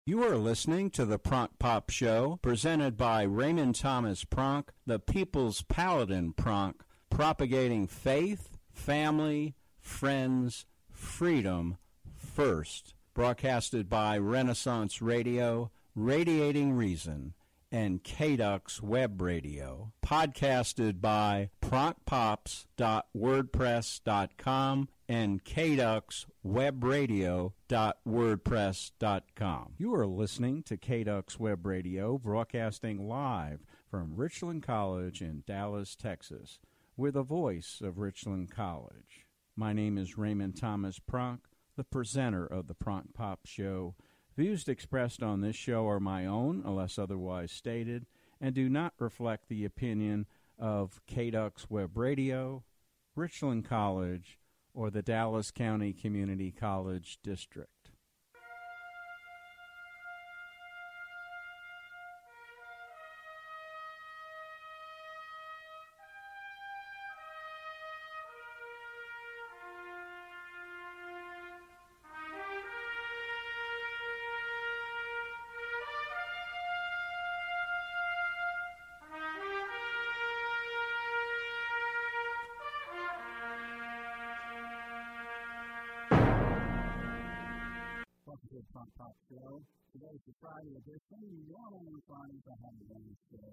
You are listening to the Pronk Pop Show, presented by Raymond Thomas Pronk, the People's Paladin Pronk, propagating faith, family, friends, freedom first. Broadcasted by Renaissance Radio, Radiating Reason, and KDUX Web Radio. Podcasted by pronkpops.wordpress.com and kduxwebradio.wordpress.com. You are listening to KDUX Web Radio, broadcasting live from Richland College in Dallas, Texas. We're the voice of Richland College. My name is Raymond Thomas Pronk, the presenter of the Pronk Pop Show. Views expressed on this show are my own, unless otherwise stated, and do not reflect the opinion of KDUX Web Radio, Richland College, or the Dallas County Community College District. Pronk Pop Show. Today's the Friday edition. Normally on Fridays I have a Wednesday show.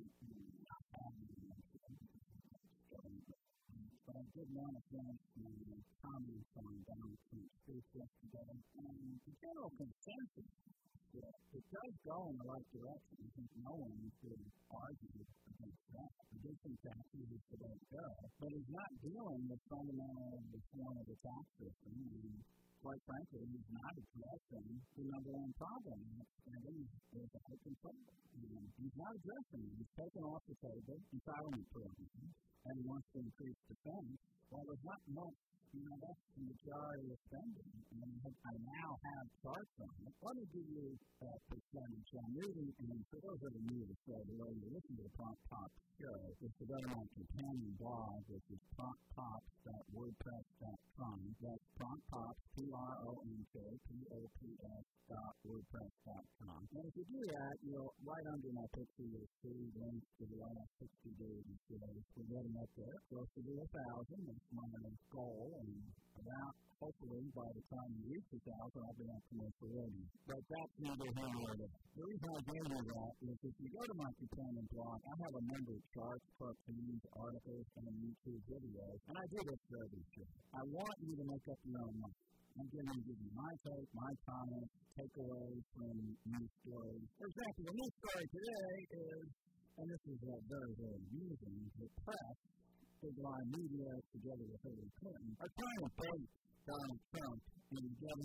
But I did want to finish my comments on Donald Trump's speech yesterday. And the general consensus that it does go in the right direction. I think no one could argue against that. Reducing taxes is the way to go. But he's not dealing with fundamental reform of the tax system. And quite frankly, he's not addressing the number one problem, and that's spending is out of control. He's not addressing it. He's taken off the table entitlement programs, and he wants to increase defense. Well, there's not much, that's the majority of spending, and I now have charts on it. Let me give you a percentage. I'm reading, and for those that are new to the show, the way you listen to the Pronk Pop Show is to go to my companion blog, which is pronkpops.wordpress.com. That's pronkpops, PRONKPOPS.wordpress.com. And if you do that, right under my picture, you'll see links to the last 60 days and shows. We're getting up there, close to 1,000. That's my goal, and about, hopefully, by the time you reach 1,000, I'll be on commercial radio. But that's neither here nor there. The reason I gave you that is if you go to my companion blog, I have a number of charts, cartoons, articles, and YouTube videos, and I do this for every show. I want you to make up your own mind. I'm going to give you my take, my comments, takeaways from news stories. For example, the news story today is, and this is very, very amusing, the press, Big Line Media, together with Hillary Clinton, are trying to bait Donald Trump in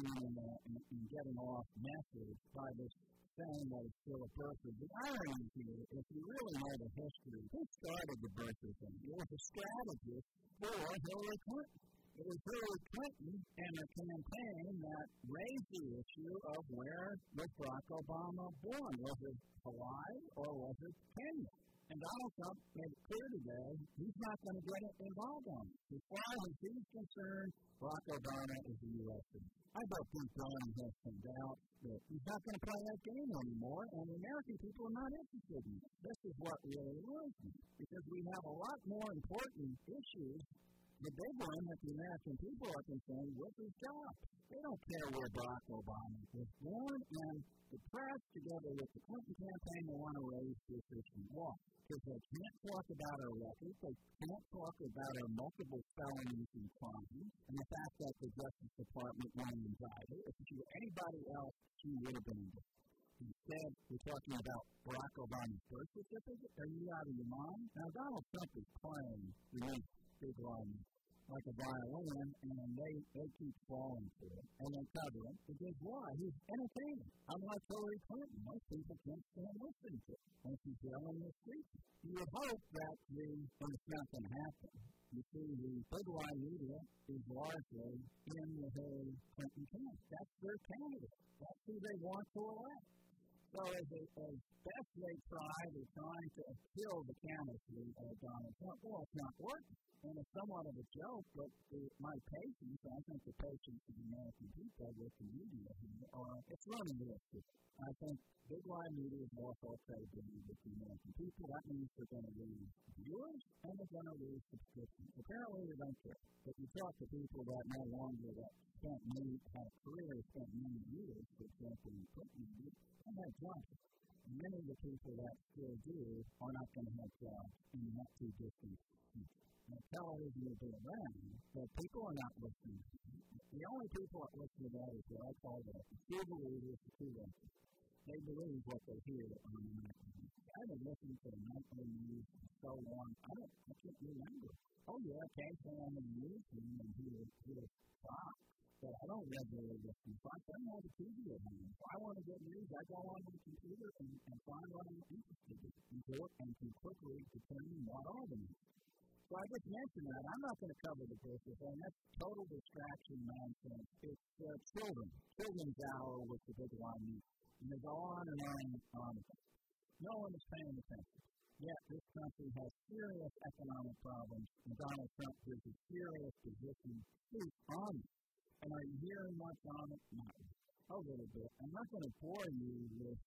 getting off message by this saying that it's still a birther. The irony here, if you really know the history, who started the birther thing? It was a strategist for Hillary Clinton. It was Hillary Clinton and her campaign that raised the issue of where was Barack Obama born. Was it Hawaii or was it Kenya? And Donald Trump made it clear today he's not going to get involved on it. As far as he's concerned, Barack Obama is a U.S. citizen. I bet Pete Brown has some doubt that he's not going to play that game anymore, and the American people are not interested in it. This is what really worries me, because we have a lot more important issues. The big one that the American people are concerned with is jobs. They don't care where Barack Obama was born, and the press, together with the Clinton campaign, they want to raise this issue. Why? Because they can't talk about her records, they can't talk about her multiple felonies and crimes, and the fact that the Justice Department won't indict her. If she were anybody else, she would have been indicted. Instead, we're talking about Barack Obama's birth certificate. Are you out of your mind? Now, Donald Trump is playing the big line like a violin, and they keep falling for it, and they cover it, because why? He's entertaining. Unlike Hillary Clinton, most people can't stand listening to it when she's yelling the streets. You would hope that when it's not going to happen, you see the big line media is largely in the Hillary Clinton camp. That's their candidate. That's who they want to elect. So as best they try, they're trying to kill the candidacy of Donald Trump. Well, it's not working. And it's somewhat of a joke, but my patience, I think the patience of the American people with the media here, it's running this. I think big line media is more credibility with the American people. That means they're going to lose viewers and they're going to lose subscriptions. Apparently they don't care. But you talk to people that no longer have a career, spent many years, for example, in print media, and have jobs. Many of the people that still do are not going to have jobs in the not too distant future. Now, television will be around, but people are not listening. The only people that listen to that is what I call the true believers, the true listeners. They believe what they hear on the nightly news. I've been listening to the nightly news for so long, I can't remember. Oh, yeah, occasionally I'm in the newsroom and hear Fox, but I don't regularly listen to Fox. I don't have a TV at home. If I want to get news, I go on the computer and find what I'm interested in and can quickly determine what are the news. So I just mentioned that. I'm not going to cover the business, and that's total distraction nonsense. It's children's hour with the big line news. And they go on and on and on. No one is paying attention. Yet this country has serious economic problems, and Donald Trump is a serious position on it. And are you hearing much on it? Not a little bit. I'm not going to bore you with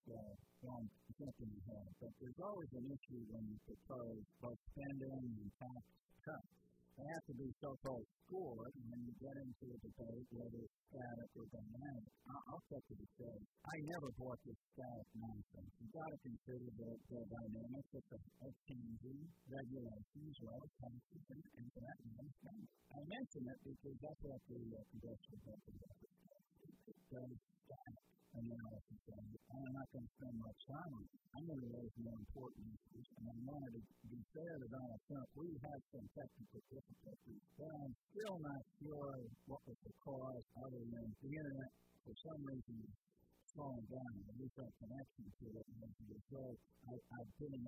jumping ahead, but there's always an issue when you propose both spending and tax cuts. They have to be so-called scored, and when you get into a debate, whether it's static or dynamic, I'll cut to the chase. I never bought this static nonsense. You've got to consider the dynamics of changing regulations, taxes, and for that matter, I mention it because that's what the congressional budget does. It does static analysis of it. I'm not going to spend much time on it. I'm going to raise more important issues, and I wanted to be fair to Donald Trump. We had some technical difficulties, but I'm still not sure what was the cause other than the Internet, for some reason, slowing down. At least our connection to it, and as a result, I didn't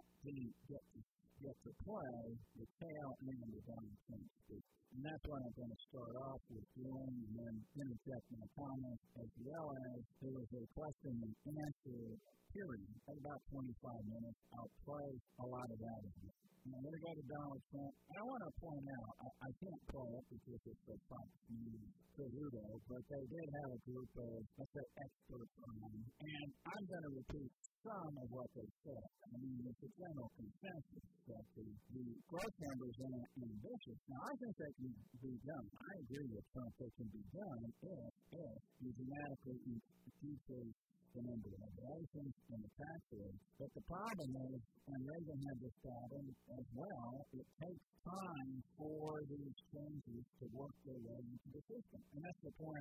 get to play the tail end of Donald Trump's speech. And that's what I'm going to start off with doing, and then interject my comments, as well as there was a question and answer period at about 25 minutes. I'll play a lot of that in here. I'm going to go to Donald Trump. I want to point out, I can't play it because it's the Fox News Perudo, but they did have a group of, let's say, experts on them, and I'm going to repeat some of what they said. I mean, it's a general consensus that the growth numbers are ambitious. Now, I think they can be done. I agree with Trump they can be done if you dramatically decrease the number of regulations and the tax rate. But the problem is, and Reagan had this problem as well, it takes time for these changes to work their way into the system. And that's the point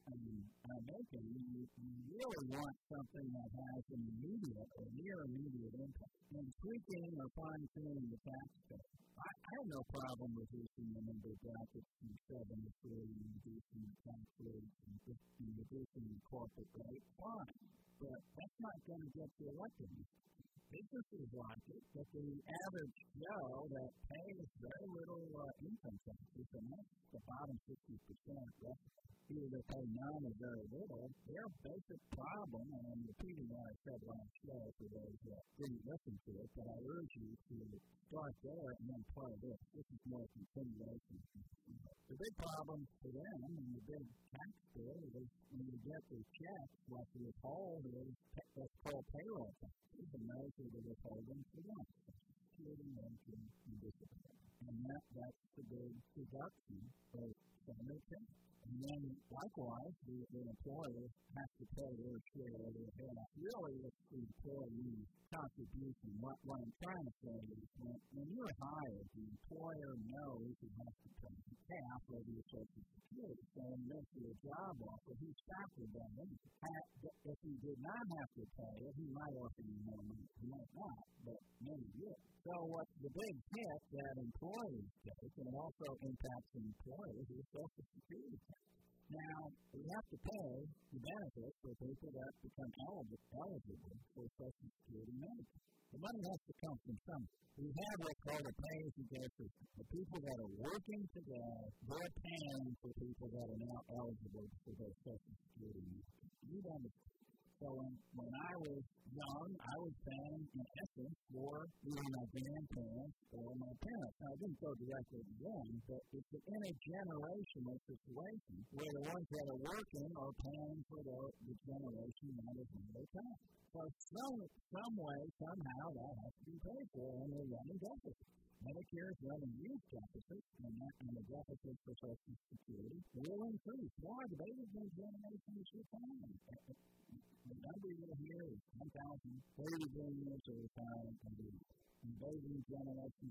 I'm making. You really want something that has an immediate or near immediate impact. And tweaking or fine-tuning the tax code. I have no problem reducing the number of brackets from 7 to 3, and reducing the tax rate, and reducing the corporate rate. Fine. But that's not going to get you elected. Businesses like it, but the average Joe that pays very little income taxes, and that's the bottom 60%, either they pay none or very little, their basic problem, and I'm repeating what I said last show for those that didn't listen to it, but I urge you to start there and then play this. This is more continuation. The big problem for them and the big tax bill is when you get the checks, what the withhold is, that's called payroll taxes, and those are the withholding for them. Security, Medicare, and disability. And that's the big deduction of family tax. And then, likewise, the employer has to pay their share of their half. Really, it's the employee's contribution. What I'm trying to say is when you're hired, the employer knows he has to pay half of your Social Security. So when he makes you a job offer, he's factored that in. If he did not have to pay it, he might offer you more money. He might not, but many would. So what's the big hit that employees take, and it also impacts the employers, is Social Security tax. Now, we have to pay the benefits for people that become eligible for Social Security Medicare. The money has to come from somewhere. We have what's called a pay-as-you-go system. The people that are working today, they're paying for people that are now eligible for their Social Security Medicare. You understand. So when I was young, I was paying, in essence, for either my grandparents or my parents. Now, I didn't go directly to them, but it's an intergenerational situation where the ones that are working are paying for the generation that is in their time. So some way, somehow, that has to be paid for, and they're running deficits. Medicare is running huge deficits, and the deficits for Social Security will increase. Why? The baby boom generation is retiring. The number you hear is 10,000 baby boomers are retiring every year. And baby boom generation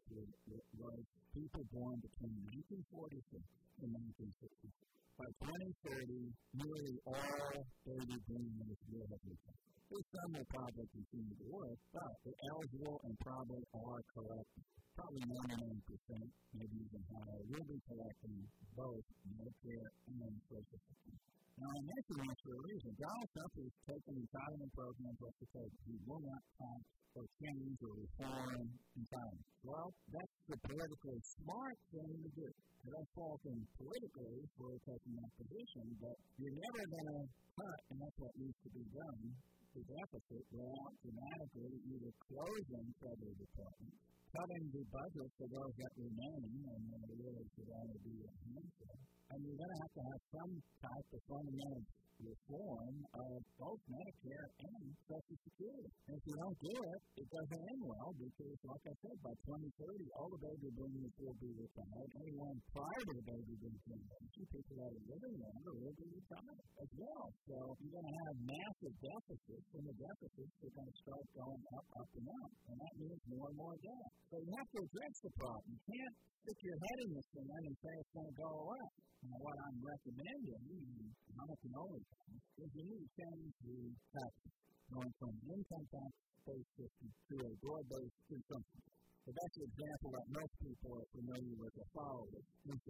was people born between 1946 and 1960. By 2030, nearly all baby boomers will have retired. Some will probably continue to work, but they're eligible and probably are collecting. Probably 99%, maybe even higher, will be collecting both Medicare and Social Security. Now, I mention this for a reason. Donald Trump is taking entitlement programs off the table. He will not tax or change or reform entitlement. Well, that's the politically smart thing to do. I don't fault him politically for taking that position, but you're never going to cut, and that's what needs to be done, the deficit without dramatically either closing federal departments, cutting the budget for those that remain, and there really should only be a handful. And you're going to have some type of fundamental reform of both Medicare and Social Security. And if you don't do it, it doesn't end well because, like I said, by 2030, all the baby boomers will be retired. Anyone prior to the baby boom generation, people that are living longer, will be retired as well. So you're going to have massive deficits, and the deficits are going to start going up, up, and up. And that means more and more debt. So you have to address the problem. You can't stick your head in the sand and say it's going to go away. Now, what I'm recommending, and I can only is you need to change the taxes, going from an income tax-based system to a broad-based consumption. So that's the example that most people are familiar with or follow. It's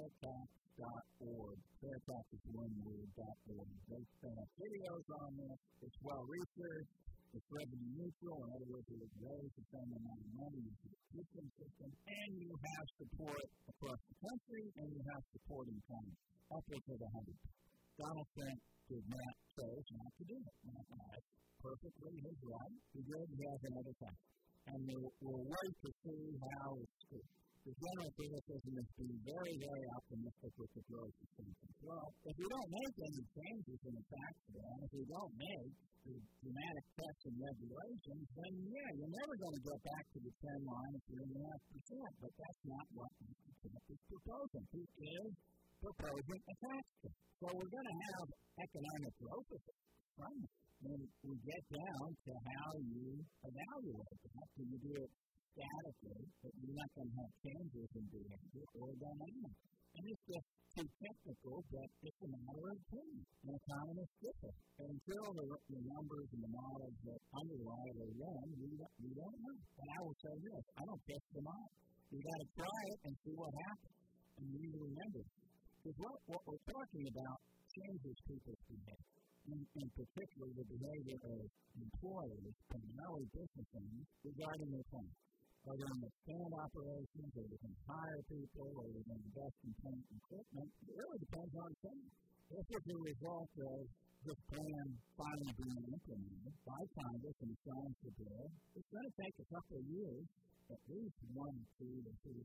fairtax.org. Fairtax is one-word.org. They have videos on this. It's well-researched. It's revenue neutral. In other words, it raise the same amount of money as the existing system. And you have support across the country, and you have support in Congress. Upwards of 100. Donald Trump did not chose not to do it. Now, that's perfectly his right. He did. He has another tax. And we'll wait to see how it's good. The general criticism is being very, very optimistic with the growth of things. Well, if we don't make any changes in the tax bill, if we don't make the dramatic cuts in regulations, then, you're never going to go back to the trend line of 3.5%. But that's not what Mr. Trump is proposing. He is proposing a tax cut. So we're going to have economic growth from it. When we get down to how you evaluate that, do you do it statically, but you're not going to have changes in behavior or dynamic? And it's just too technical, but it's a matter of opinion. And economists differ. And until the numbers and the models that underlie it are run, we don't know. And I will say this, I don't test them out. You got to try it and see what happens. And you need to remember, because what we're talking about changes people's behavior. In particular, the behavior of employers, primarily business owners, regarding their plants. Are they going to expand operations, or they can hire people, or they're going to invest in plant equipment? It really depends on things. If it's a result of this plan finally being implemented by Congress and signed the bill, it's going to take a couple of years, at least 1, 2,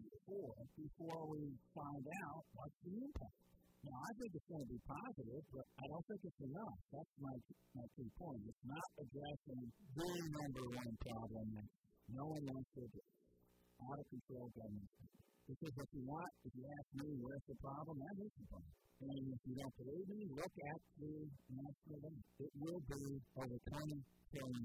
3, 4, before we find out what's the impact. Now, I think it's going to be positive, but I don't think it's enough. That's my key point. It's not addressing the number one problem that no one wants to address. Out-of-control government. Because if you ask me where's the problem, that is the problem. And if you don't believe me, look at the national debt. It will be over $20 trillion.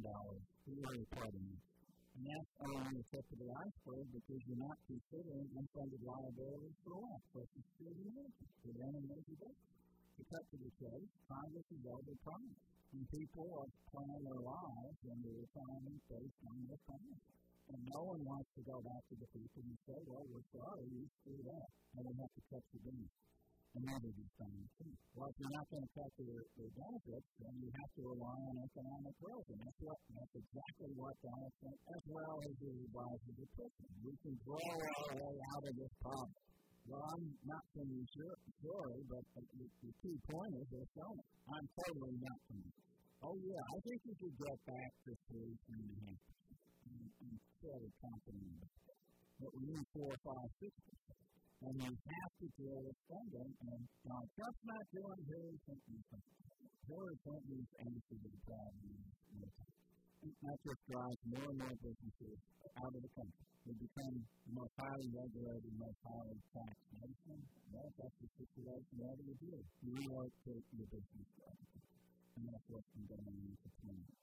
And that's only the tip of the iceberg because you're not considering unfunded liabilities for what? Social Security management. For them and major debt. To cut to the chase, Congress is over-promised. And people are planning their lives and their retirement based on their promise. And no one wants to go back to the people and say, well, we're sorry, you screwed up. And we have to cut your benefits. And never be found. Well, if you're not going to cut their benefits, then you have to rely on economic growth. And that's exactly what Donald Trump, as well as the advisors, are pushing. We can grow our way out of this problem. Well, I'm not from Missouri, but the key point is they're selling. I'm totally not from Oh, yeah, I think we could get back to 3.5%. I'm fairly confident in that. But we need 4 or 5, 6%. And we have to deal with spending, and Donald Trump's not doing Hillary Clinton's thing. Hillary Clinton's answer to the problem is that just drives more and more businesses out of the country. We become the most highly regulated, most highly taxed nation. Well, that's the situation. What do you do? You relocate your business strategy. And that's what's been going on for 20 years.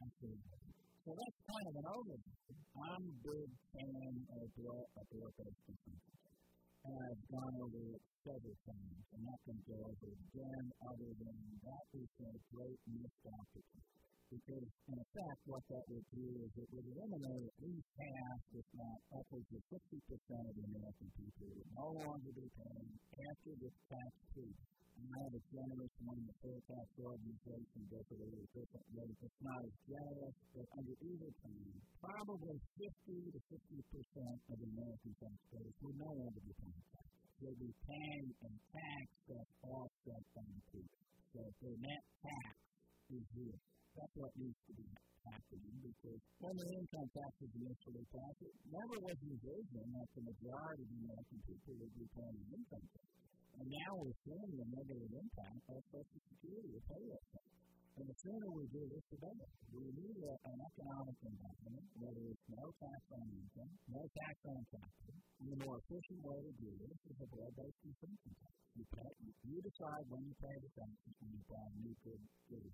So that's kind of an overview. I'm a big fan of broad-based consumption. And I've gone over it several times. I'm not going to go over it again, other than that is a great missed opportunity. Because, in effect, what that would do is it would eliminate at least half, if not upwards of 50% of the American people who would no longer be paying after this tax freeze. And I have a generous one, the Fair Tax Organization does it a little differently. It's not as generous, but under either plan, probably 50 to 50% of the American taxpayers would no longer be paying tax. They'll be paying a tax that's offset by increase. So their net tax is zero. That's what needs to be happening, because when the income tax was initially passed, it never was envisioned that the majority of the American people would be paying an income tax. And now we're seeing the negative impact of Social Security or payroll tax. And the sooner we do this, the better. We need an economic environment where there's no tax on income, no tax on capital. And the more efficient way to do this is a broad-based consumption tax. You decide when you pay the taxes when you buy new goods.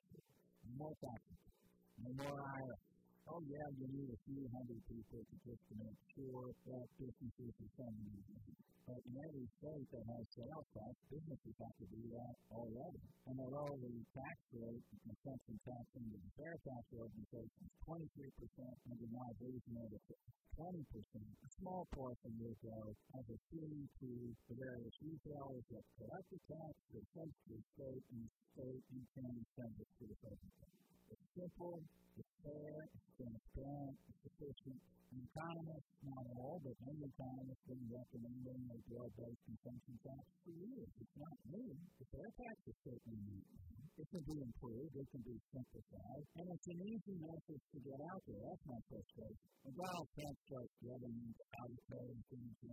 No more taxes. No more IRS. Oh, yeah, you need a few hundred people just to make sure that businesses are sending you. But in every state that has sales tax, businesses have to do that already. And although the tax rate, the consumption tax under the Fair Tax Organization is 23%, under my version of it, 20%, a small portion will go as a fee to the various retailers that collect the tax, that sends to the state, and the state in turn sends it to the federal government. It's simple, it's fair, it's transparent, it's efficient. And economists, not all, but many economists have been recommending a broad-based consumption tax for years. It's not new. The fair tax is certainly new. It can be improved, it can be simplified, and it's an easy message to get out there. That's my frustration. When Donald Trump starts getting out of code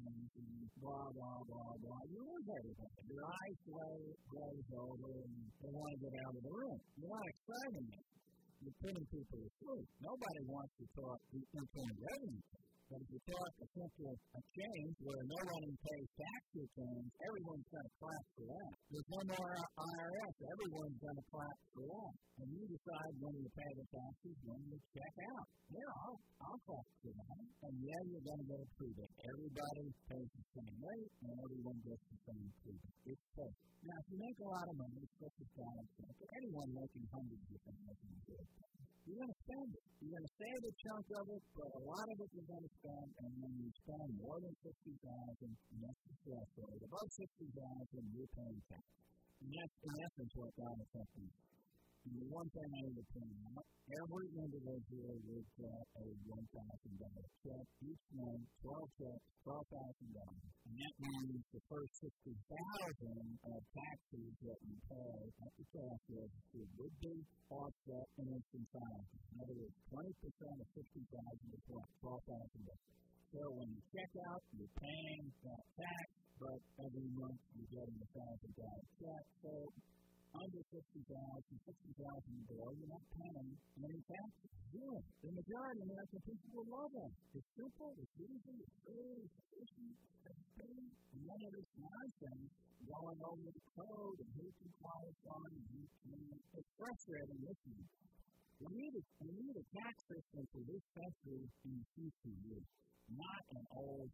and blah, blah, blah, blah, you lose everything. Your eyes glaze over and they want to get out of the room. You're not exciting it. You're putting people to sleep. Nobody wants to talk the internal revenue. But if you talk a change where no one pays tax returns, everyone's going to clap for that. There's no more IRS. Everyone's going to clap for that. And you decide when you pay the taxes, when you check out. Yeah, I'll clap for that. And yeah, you're going to get a preview. Everybody pays the same rate, and everyone gets the same preview. It's fair. Now, if you make a lot of money, especially Donald Trump, or anyone making hundreds of thousands, you're going to spend it. You're going to save a chunk of it, but a lot of it you're going to spend, and when you spend more than $60,000, that's the threshold. Above $60,000, you're paying tax. And that's, in essence, what Donald Trump is. And the one thing I need to point out, every individual would get a $1,000 check each month, 12 checks, $12,000. And that means the first $60,000 of taxes that you pay at the cash register would be offset in instant time. In other words, 20% of $60,000 is what? $12,000. So when you check out, you're paying that tax, but every month you're getting a $1,000 check. So under $60,000 below, you're not paying any taxes. Yeah. The majority of American people will love that. It's simple, it's easy, it's free, it's efficient, it's free. And none of this nonsense going over the code and who can qualify and who can't. It's frustrating listening. We need a tax system for this country in the future years. Not an old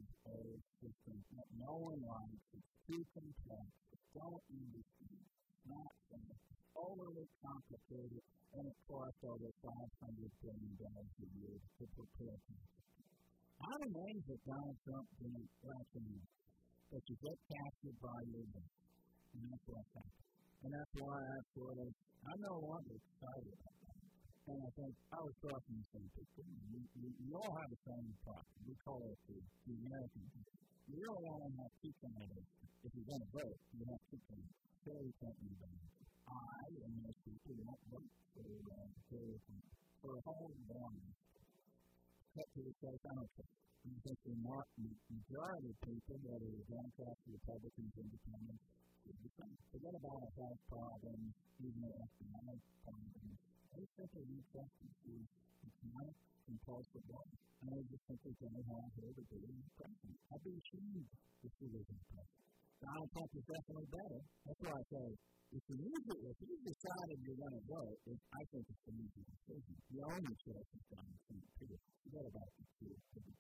system that no one likes. It's too complex. It's don't understand. Not overly complicated, and it costs over $500 billion a year to prepare for it. I'm amazed that Donald Trump didn't recommend that you get captured by your bank. And that's what's happened. And that's why I'm no longer excited about that. And I think I was talking to some people. You all have the same problem. We call it the American people. You really want to have two candidates. If you're going to vote, you have two candidates. I and most people won't vote for a whole bunch. Cut to the chase, I don't care. I think the majority of people, whether they're Democrats, Republicans, Independents, forget about a health problem, even an economic problem. They simply need justice to economic compulsive law. And they just simply don't have her to be president. I'd be ashamed if she was in president. Donald Trump is definitely better. That's why I say, if you decided you're going to vote, I think it's an easy decision. The only choice is Donald Trump, period. Forget about the two.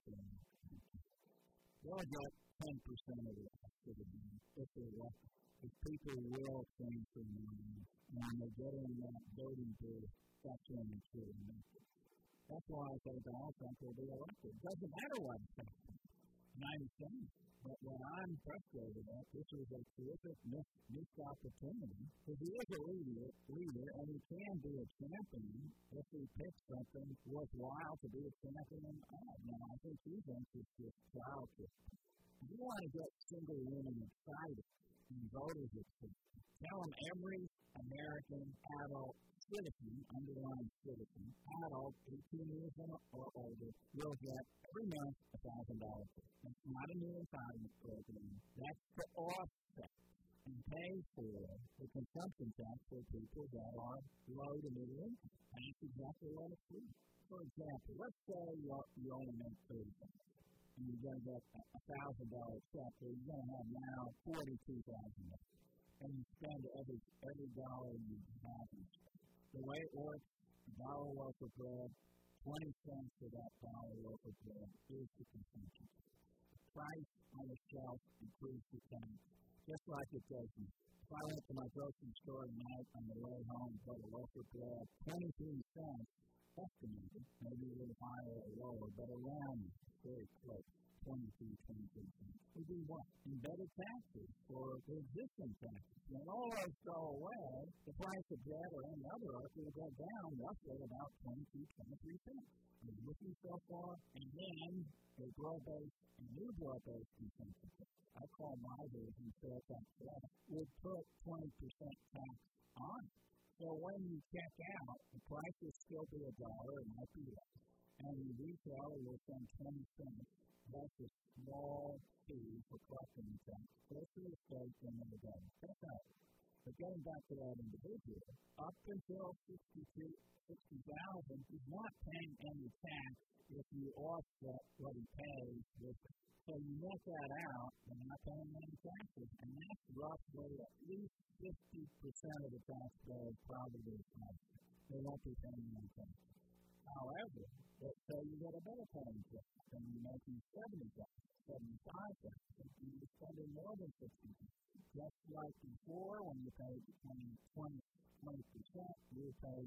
They'll get 10% of the citizens if they're elected. If people will change their minds and they get in that voting booth, that's when they truly make it. That's why I say Donald Trump will be elected. It doesn't matter what he says. And I understand. But what I'm frustrated at, this is a terrific missed opportunity, because he is a leader, and he can be a champion if he picks something worthwhile to be a champion of. Now, I think he thinks it's just childhood. If you want to get single women excited and voters excited, tell them every American adult citizen, underlying citizen, adult, 18 years or older, will get every month $1,000. It's not a new entitlement program. That's to offset and pay for the consumption tax for people that are low to middle income. And that's exactly what it's doing. For example, let's say you only make $30,000. And you're going to get a $1,000 check, where you're going to have now $42,000. And you spend every dollar you have. The way it works, a dollar worth of bread, 20 cents of that dollar worth of bread is the consumption. The price on the shelf includes the tax, just like it does. If I went to my grocery store tonight on the way home and bought a loaf of bread, 23 cents, estimated, maybe a little higher or lower, but around very close. 23 cents. We do what? Embedded taxes for the existing taxes. When all those go away, the price of bread or any other item will go down roughly about 22, 23 cents. We're looking so far, and then the broad-based and new broad-based consumption. I call my version fair tax law would put 20% tax on it. So when you check out, the price will still be $1, it might be less. And the retailer will spend 20 cents. That's a small fee for collecting the tax. Goes to the state and then the government. That's out. But getting back to that individual, up until $60,000, he's not paying any tax if you offset what he pays with it. So you net that out, and not paying any taxes, and that's roughly at least 50% of the taxpayers probably they won't be paying any taxes. However, let's say you get a better paying job, and you're making $70,000, $75,000, and you're spending more than $60,000. Just like before, when you paid 20%, you pay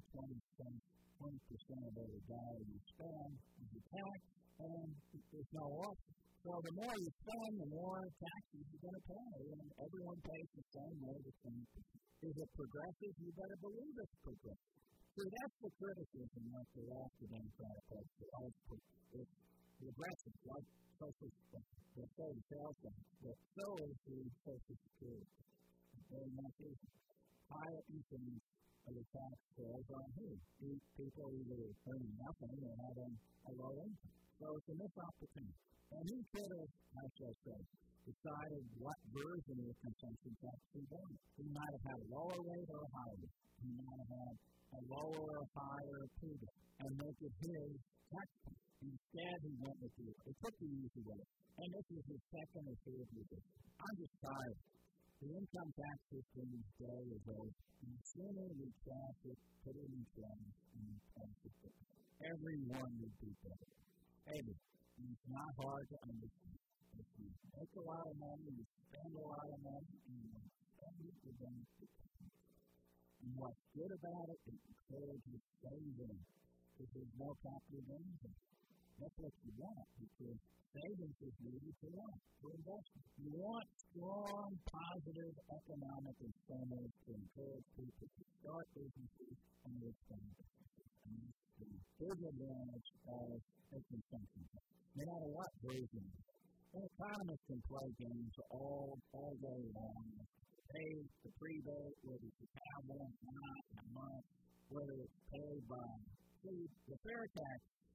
20% of every dollar you spend as a tax, and there's no offset. So the more you spend, the more taxes you're going to pay, and everyone pays the same way the 20%. Is it progressive? You better believe it's progressive. So that's the criticism of the left of Democratic Party. It's progressive, like Social Security, the sales tax, but so is the Social Security. Very much is higher incidence of the tax bills on who? People either earning nothing or having a low income. So it's a missed opportunity. And he could have, I shall say, decided what version of the consumption tax he wanted. He might have had a lower rate or a higher rate. He might have had a lower or higher payment and make it his tax rate. Instead, he went with it took the easy way. And this is his second or third year. I'm just tired. The income tax system today is old. And the sooner we pass it, put it in place, and pass it, everyone would be better. It's not hard to understand. If you make a lot of money, you spend a lot of money, and you spend it, you're going to be better. And what's good about it, it encourages saving. Because there's more capital gains. That's what you want, because savings is needed for what? For investment. You want strong, positive economic incentives to encourage people to start businesses and expand businesses. And that's the big advantage of a consumption tax. No matter what version. An economist can play games all day long. pay the prebate, whether it's a cowboy or not, a month, whether it's paid by. See, the fair tax,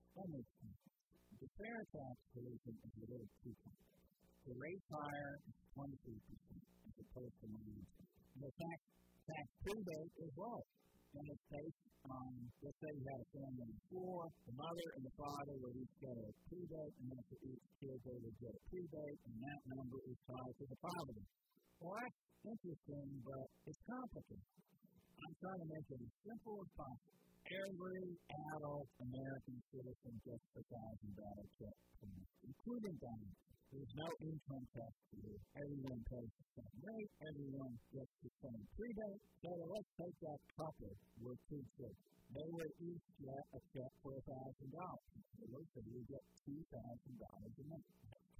the fair tax solution is a little cheaper. The rate higher is 23% as opposed to 9%. The tax rebate is low, and it's based on, let's say you had a family of four, the mother and the father would each get a rebate, and then for each kid they would get a rebate, and that number is tied to the poverty. Well, that's interesting, but it's complicated. I'm trying to make it as simple as possible. Every adult American citizen gets a $1,000 check, including diamonds. There's no income tax here. Everyone pays the same rate. Everyone gets the same rebate. So let's take that couple with two kids. They would each get a check for $1,000. So you get $2,000 a month.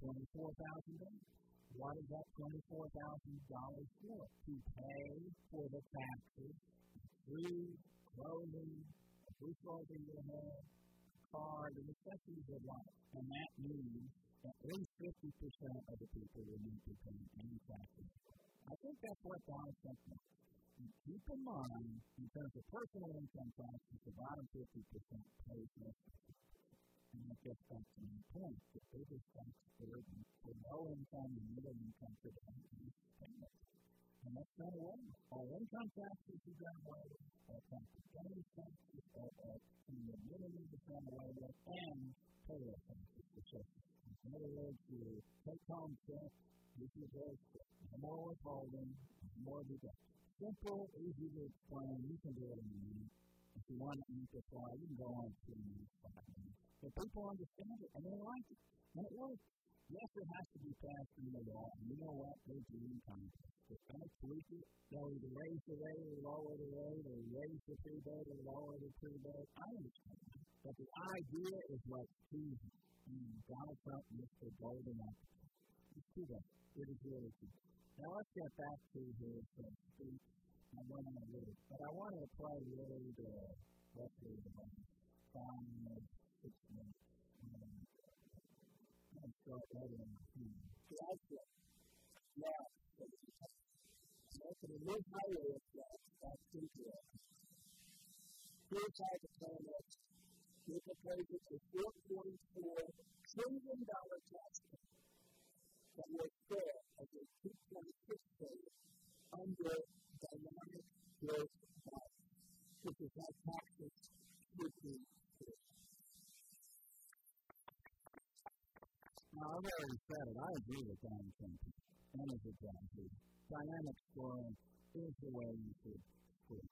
$24,000. What is that $24,000 for? To pay for the taxes, food, clothing, a roof over your head, a car, the necessities of life. And that means at least 50% of the people will need to pay any taxes. I think that's what Donald Trump wants. Keep in mind, in terms of personal income taxes, the bottom 50% pays less. And that gets back to my point. The biggest tax burden for low-income and middle-income citizens is payments. And that's not away. All income taxes is done away with. All taxes taxes are minimum is done away with. And payroll taxes for children. In other words, your take-home check, this is very quick. No more withholding, more deduction. Simple, easy to explain. You can do it in a minute. If you want to amplify, you can go on 2 minutes, 5 minutes. But people understand it, and they like it. And it works. Yes, it has to be passed in the law. And you know what? They do in Congress. If they tweak it, they'll either raise the rate or lower the rate, or raise the rebate or lower the rebate. I understand that. But the idea is what's key. Donald Trump missed the golden opportunity. It's too bad. It is really too bad. Now let's get back to his speech. I went on a little, but I wanted to play really the roughly about 5 minutes, 6 minutes. Let's start right in. Now, for the new highway that's Cynthia. Here's how the plan is. We propose a $4.4 trillion tax cut that will fair as a $2.6 billion under dynamic growth model, which is how taxes should be paid. Now, I've already said it. I agree with Donald Trump. And as a job, dynamic scoring is the way you should score.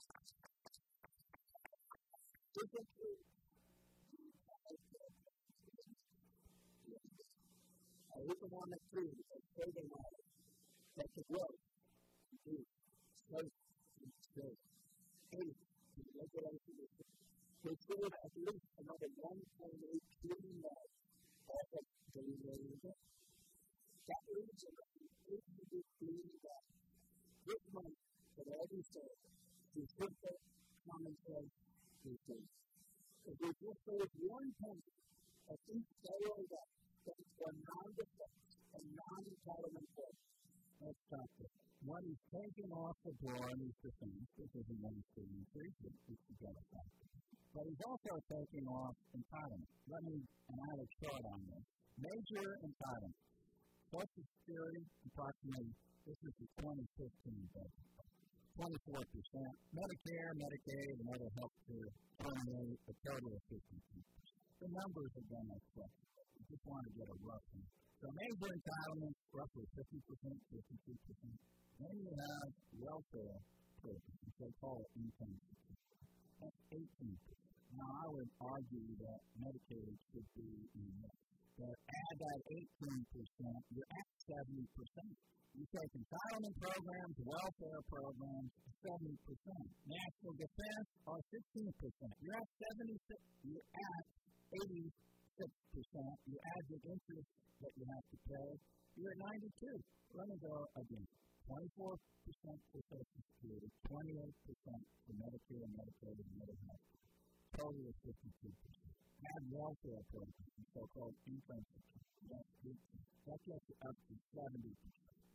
Economic freedom and saving money that can work to do state and state. The regulation is to approve at least another $1.8 trillion off of the remaining. That leaves another $800 billion. This money that every state is simple, common sense, routine. If we just save $0.01 of each dollar of that, for non-defense and non-entitlement votes. Let's stop this. What he's taking off the door in his defense, because he wants to increase it, is to get it back. But he's also taking off entitlement. And I have a chart on this. Major entitlement. Social Security, approximately, this is the 2015 budget. 24%. Medicare, Medicaid, and other health care, 28%, a total of 52%. The numbers are going to affect. Just want to get a rough one. So major entitlements, roughly 50%, 52%. Then you have welfare programs, they call it income support. That's 18%. Now I would argue that Medicaid should be in that. But add that 18%, you're at 70%. You take entitlement programs, welfare programs, 70%. National defense are 16%. You're at 76%. You're at 80%. You add the interest that you have to pay, you're at 92%. Let me go again. 24% for Social Security, 28% for Medicare and Medicaid and other health. Total of 52%. Add welfare programs, so-called income support. That gets you up to 70%.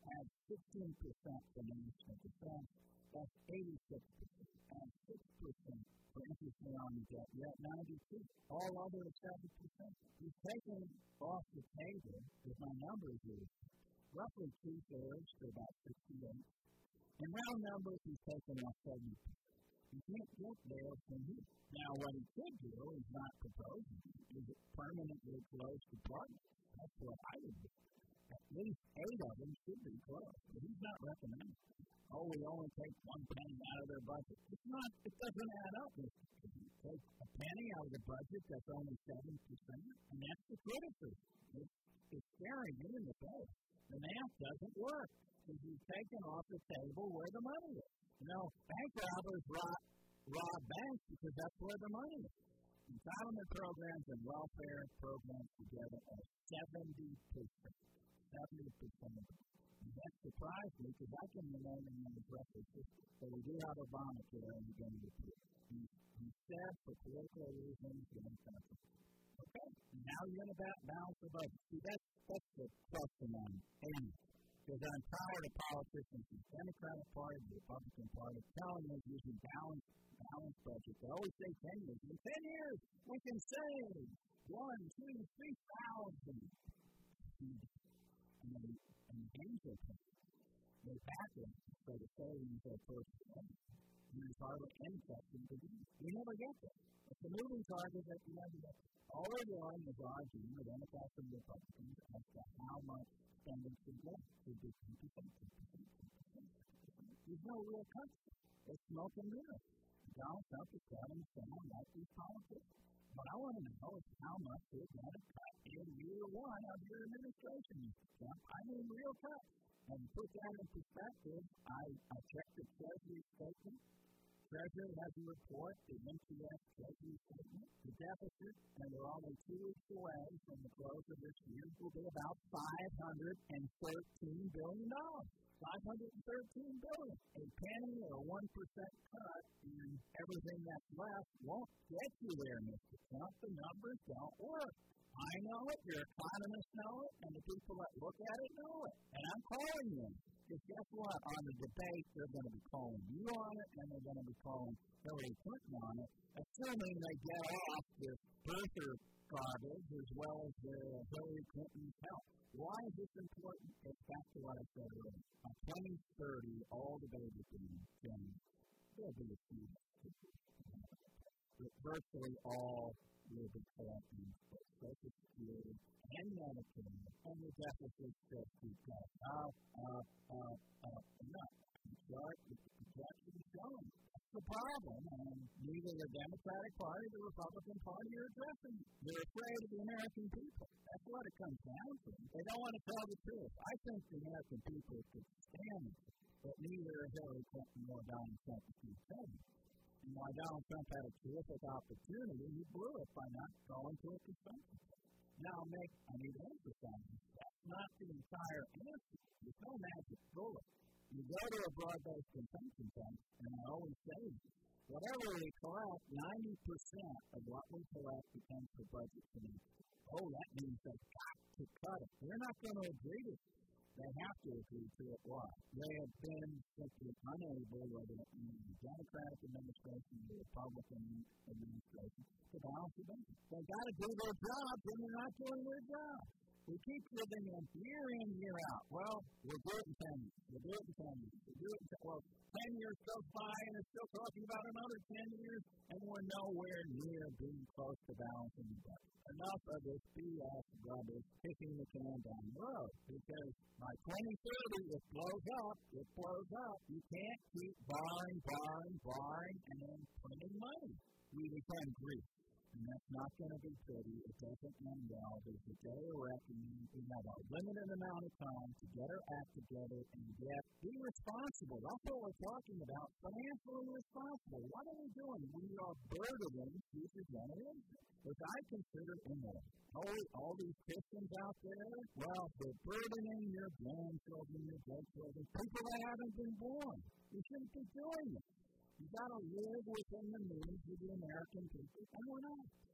Add 15% for national defense, that's 86%. Add 6% for interest on the debt, you're at 92%. All other is 7%. You've taken off the table, with my numbers here, roughly 2/3 to about 68. In round numbers, he's taken off 70%. You can't get there from here. Now, what he could do is not proposing is it permanently close to Parliament. That's what I would do. At least 8 of them should be closed, but he's not recommending. Oh, we only take 1 penny out of their budget. It doesn't add up. Take a penny out of the budget, that's only 7%, and that's the criticism. It's staring you in the face. The math doesn't work because you've taken off the table where the money is. Bank robbers rob banks because that's where the money is. Entitlement programs and welfare programs together are 70%. 70% of them. And that surprised me because I can remember in the reference system. So we do have Obamacare and we're going to get it. He said for political reasons, we're going to pass it. Okay, now you're going to balance the budget. See, that's the question on aim. Because I'm tired of politicians, the Democratic Party, the Republican Party, telling us using balanced budget. They always say 10 years. In 10 years, we can save 1, 2, 3,000. And the gains are paid. They pack it, so the savings are first. There's hardly any question to do. We never get there. It's the moving target that we never get there. All we're doing is arguing with Democrats and Republicans as to how much spending should go. Should be 2%. There's no real country. It's smoke and mirrors. Donald Trump is telling us sound like these politics. What I want to know is how much they're going to cut in year 1 of your administration, Mr. Trump. I mean real cuts. And to put that in perspective, I checked the Treasury statement. Treasury has a report, the MTS Treasury statement. The deficit, and we're only 2 weeks away from the close of this year, will be about $513 billion. $513 billion. A penny or a 1% cut in everything that's left won't get you there, Mr. Trump. The numbers don't work. I know it, your economists know it, and the people that look at it know it. And I'm calling them. Because guess what? On the debate, they're going to be calling you on it, and they're going to be calling Hillary Clinton on it, assuming they get off this birther garbage as well as the Hillary Clinton's help. Why is this important? It's back to what I said earlier. By 2030, all the babies will be changed. There'll be a few. Virtually all will be collecting Social Security and Medicare, and the deficits just keep going up. Right? The projection is showing. That's the problem, and neither the Democratic Party nor the Republican Party are addressing it. They're afraid of the American people. That's what it comes down to. They don't want to tell the truth. I think the American people could stand it, but neither Hillary Clinton nor Donald Trump can tell them. And while Donald Trump had a terrific opportunity, he blew it by not going to a convention. Now, I need to emphasize, that's not the entire answer. There's no magic bullet. You go to a broad-based consumption tax, and I always say, whatever we collect, 90% of what we collect becomes the budget for next year. Oh, that means they've got to cut it. They're not going to agree to it. They have to agree to it. Why? They have been simply unable, whether it be the Democratic administration or the Republican administration, to balance the budget. They've got to do their jobs, and they're not doing their job. We keep giving them year in, year out. Well, we'll do it in 10 years. We'll do it in 10 years. We'll do it in 10 years goes by, and it's still talking about another 10 years, and we're nowhere near being close to balancing the budget. Enough of this BS rubbish kicking the can down the road. Because by 2030, it blows up. It blows up. You can't keep borrowing, and then printing money. We become Greece. And that's not going to be pretty. It doesn't end well. There's a day of reckoning. We have a limited amount of time to get our act together and be responsible. That's what we're talking about. Financially responsible. What are we doing? We are burdening future generations, which I consider immoral. All these Christians out there, well, they're burdening your grandchildren, your great-children, people that haven't been born. We shouldn't be doing it. You've got to live within the needs of the American people, and we're not.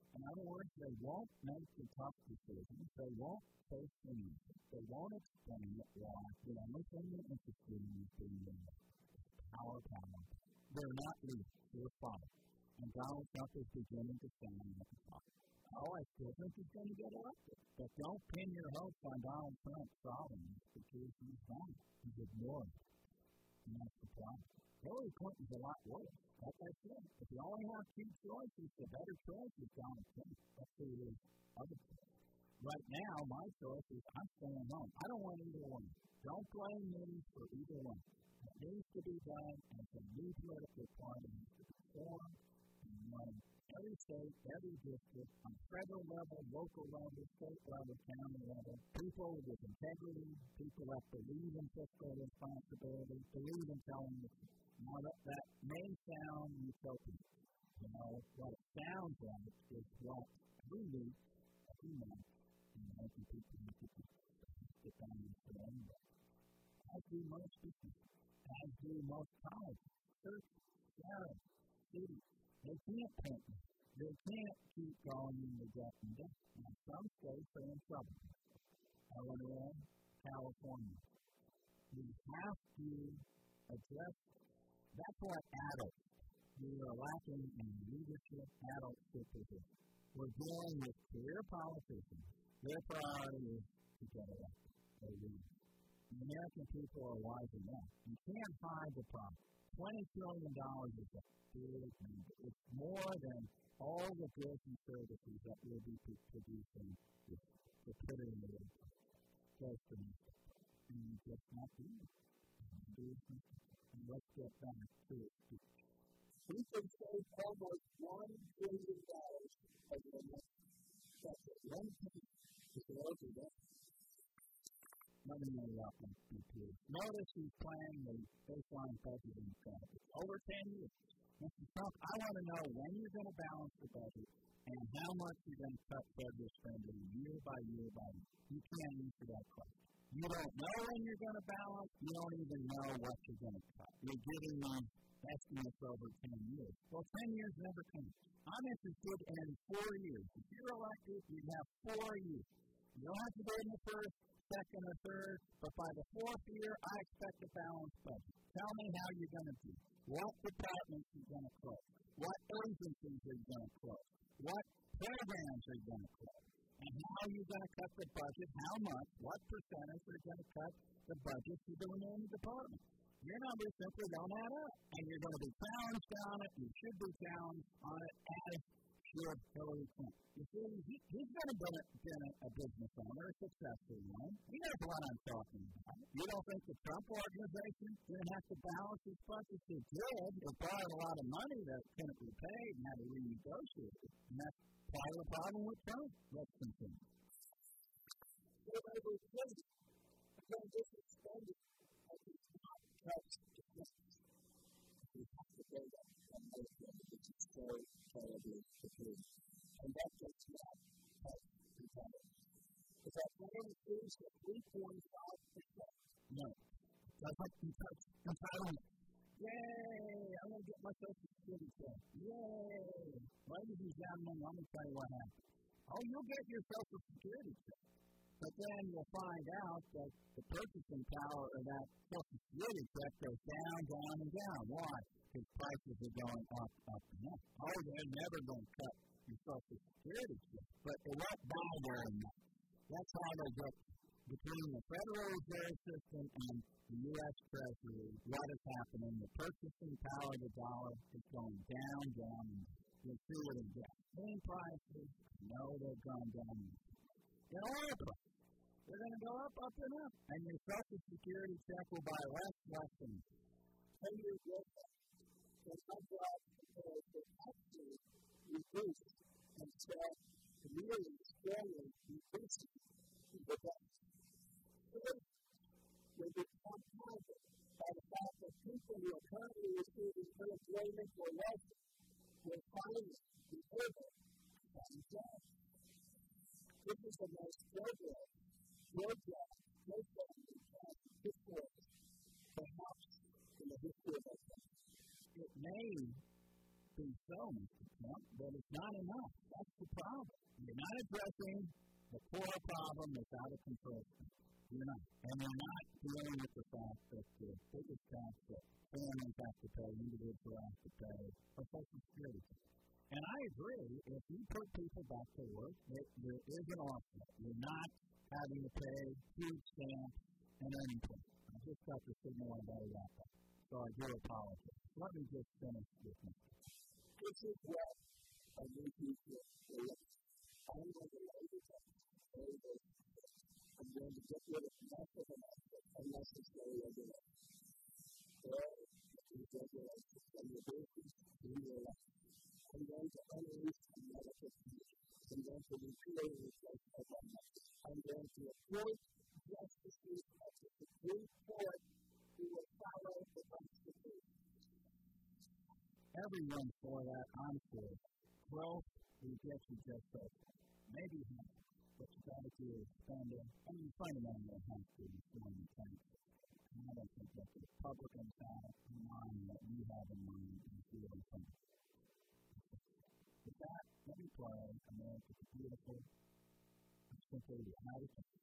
In other words, they won't make the tough decisions. They won't face the news. They won't explain it why the only thing they're interested in is being power. They're not leaders. They're followers. And Donald Trump is beginning to stand at the top. Oh, I still think he's going to get elected. But don't pin your hopes on Donald Trump solving this because he's not. He's ignored. And that's the problem. Hillary Clinton's a lot worse. Like I said, if you only have two choices, the better choice is Donald Trump. That's who it is. Other choice. Right now, my choice is I'm staying home. I don't want either one. Don't blame me for either one. It needs to be done as a new political party needs to be formed and run every state, every district, on federal level, local level, state level, county level. People with integrity, people that believe in fiscal responsibility, believe in telling the truth. Now, that may sound utopian. You know, what it sounds like is what every week, every month, American people need to sit down and say, as do most businesses, as do most colleges, churches, charities, cities. They can't paint me. They can't keep going in the debt and debt. Now, some states are in trouble. Illinois, California. We have to address. That's what adults. We are lacking in leadership, adultship position. We're dealing with career politicians. Their priority is to get elected. The American people are wise enough. You can't hide the problem. $20 trillion is a big number. It's more than all the goods and services that will be producing to put it in the close to me. And you just not do it. And let's get back to it. We could save almost $1 trillion over the next decade. One thing is the over that. Let me interrupt you, please. Notice he's playing the baseline budgeting strategy. Over 10 years. Mr. Trump, I want to know when you're going to balance the budget and how much you're going to cut federal spending year by year by year. You can't answer that question. You don't know when you're going to balance. You don't even know what you're going to cut. You're giving them estimates over 10 years. Well, 10 years never comes. I'm interested in 4 years. If you're elected, you have 4 years. You don't have to do it in the first, second, or third, but by the fourth year, I expect a balanced budget. Tell me how you're going to do it. What departments are you going to close? What agencies are you going to close? What programs are you going to close? And how are you going to cut the budget? How much? What percentage are you going to cut the budget to the remaining departments? Your numbers simply don't add up. And you're going to be challenged on it. You should be challenged on it as should Hillary Clinton. You see, he's going to be a business owner, a successful one. He knows what I'm talking about. You don't think the Trump organization didn't have to balance its budget? It did. It borrowed a lot of money that couldn't be paid and had to renegotiate it. And that's part of the problem with Trump. Let's continue. So they were crazy. Again, this is spending. I think it's not touch the business. We have to go back and make it, which is so terribly secure. And that does not touch the business. If that plan increase to 3.5%. No. That's not touch entitlement. Yay! I'm going to get my Social Security check. Yay! Ladies and gentlemen, let me tell you what happened. Oh, you'll get your Social Security check. But then you'll find out that the purchasing power of that Social Security check goes down, down, and down. Why? Because prices are going up, up, and up. Oh, they're never going to cut your Social Security check. But it won't buy very much. That's how they get between the Federal Reserve System and the U.S. Treasury. What is happening? The purchasing power of the dollar is going down, down, and you'll see it in gasoline prices. No, they've gone down. In oil prices. They're going to go up, up, and up. And your Social Security check will buy less, and 10 years later, the number of people that actually reduce instead of really strongly reducing the debt. They become compounded by the fact that people who are currently receiving unemployment or less will finally be able to find jobs. This is the most progress. Your job, your family, this world, perhaps in the history of our country. It may be so, Mr. Trump, but it's not enough. That's the problem. addressing the core problem that's out of control. You're not. And you're not dealing with the fact that the biggest tax that families have to pay, individuals have to pay, are Social Security. And I agree, if you put people back to work, there is an offset. You're not having to pay huge stamps and unemployment. I just got the signal on that wrap up. So I do apologize. Let me just finish with me. This is what I need you to say. I'm going to lay this up. I'm going to get rid of much of an unnecessary regulation. There is regulation from your business to your life. I'm going to unleash the medical condition. I'm going to repeal the replacement of my life. I'm going to appoint justices of the Supreme Court who will follow the Constitution. Everyone's for that. I'm for it. Growth will get you just so. Maybe not. What you got to do is spend it. I mean, fundamentally, it has to be reform the taxes. And I don't think that the Republicans have in mind what you have in mind is really something. With that, let me play America the Beautiful. It's simply the out of time.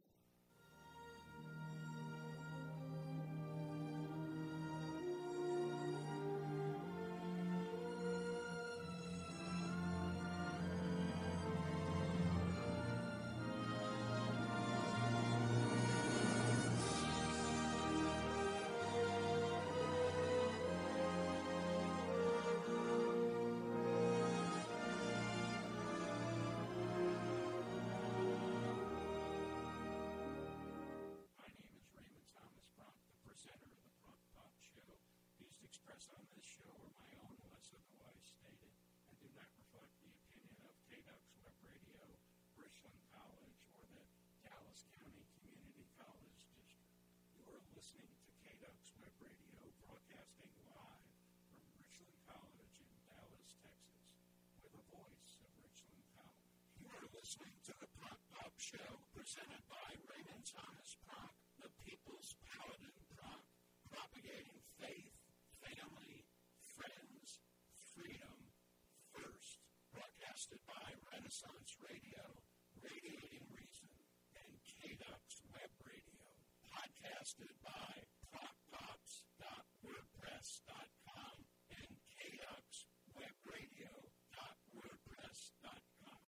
On this show are my own unless otherwise stated and do not reflect the opinion of KDUX Web Radio, Richland College, or the Dallas County Community College District. You are listening to KDUX Web Radio broadcasting live from Richland College in Dallas, Texas, with a voice of Richland College. You are listening to the Prop Pop Show presented by Raymond Thomas Prock, the People's Paladin Prock, propagating faith, family, friends, freedom, first, broadcasted by Renaissance Radio, Radiating Reason, and KDUX Web Radio, podcasted